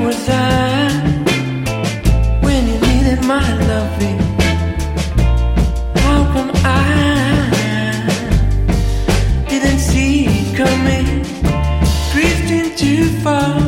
was I when you needed my loving? How come I didn't see it coming, drifting too far?